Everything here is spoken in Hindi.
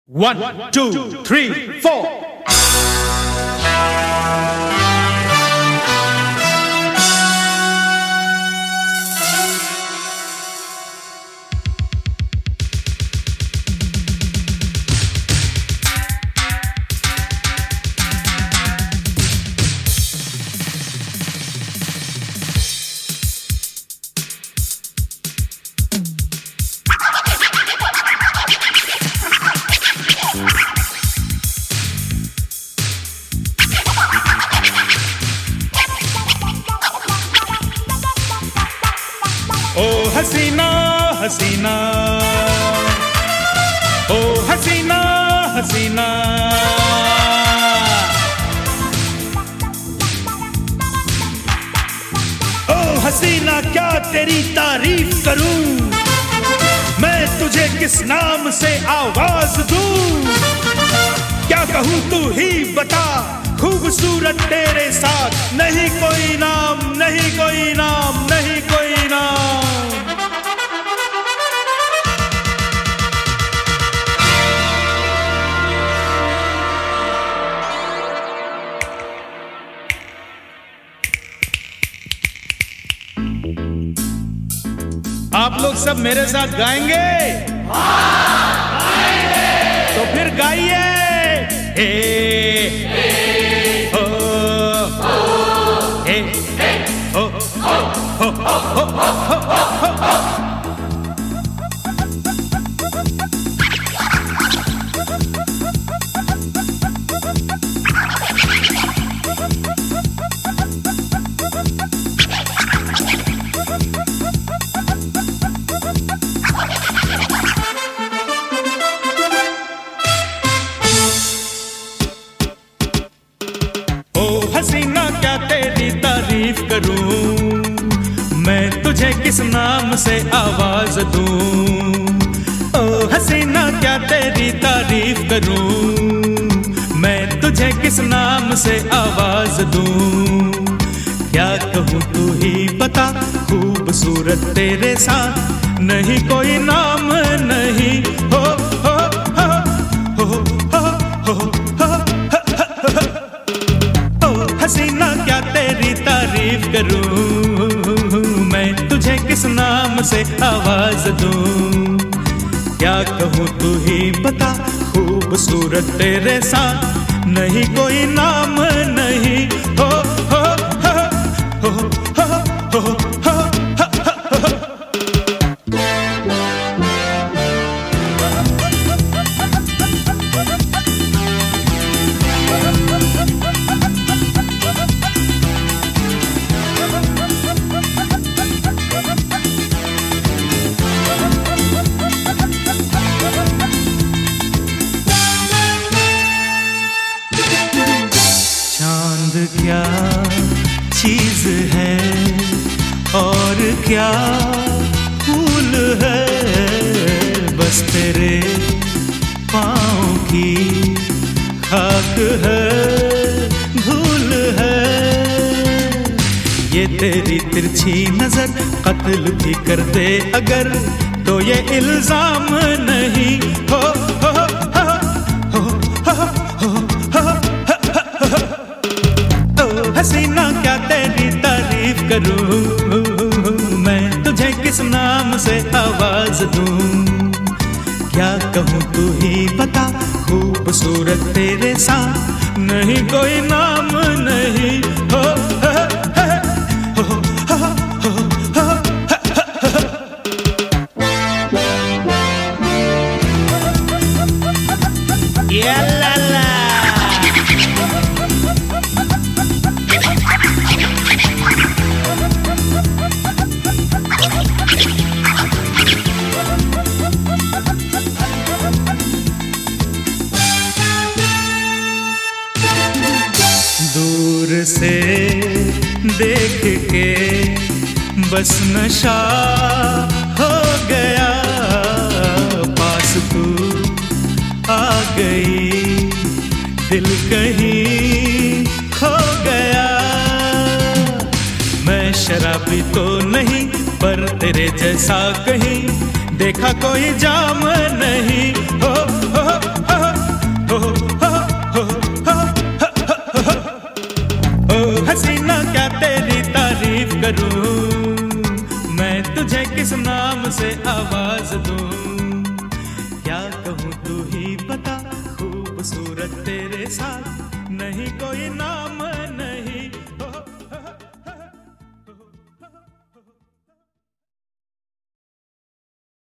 1, 2, 3, 4. ओ हसीना हसीना, ओ हसीना हसीना, ओ हसीना क्या तेरी तारीफ करूं, मैं तुझे किस नाम से आवाज दूं, क्या कहूं तू ही बता, खूबसूरत तेरे साथ नहीं कोई नाम, नहीं कोई नाम, नहीं कोई नाम। आप लोग सब मेरे साथ गाएंगे? हाँ, गाएंगे। तो फिर गाइए। हसीना क्या तेरी तारीफ करूं, मैं तुझे किस नाम से आवाज दूं। ओ हसीना क्या तेरी तारीफ करूं, मैं तुझे किस नाम से आवाज दूं। क्या कहूँ तू ही बता, खूबसूरत तेरे साथ नहीं कोई नाम नहीं। हो हो हो हो हो हो हसीना क्या तेरी तारीफ करूं, मैं तुझे किस नाम से आवाज दूं। क्या कहूँ तू ही बता, खूबसूरत तेरे साथ नहीं कोई नाम नहीं। हो हो हो हो हो हो हो। क्या चीज है और क्या फूल है, बस तेरे पाँव की खाक है, धूल है। ये तेरी तिरछी नजर कत्ल भी कर दे अगर, तो ये इल्जाम नहीं। हो हो हो हो हो हो। हसीना क्या तेरी तारीफ करूं, मैं तुझे किस नाम से आवाज दूं। क्या कहूँ तू ही बता, खूबसूरत तेरे साथ नहीं कोई नाम नहीं। हो हो हो हो हो हो। या ला ला। दूर से देख के बस नशा हो गया, पास तू आ गई, दिल कहीं खो गया। मैं शराबी तो नहीं, पर तेरे जैसा कहीं देखा कोई जाम नहीं। हो हो हो क्या तेरी तारीफ करूं, मैं तुझे किस नाम से आवाज दूं। क्या कहूँ तू ही बता, खूबसूरत तेरे साथ नहीं कोई नाम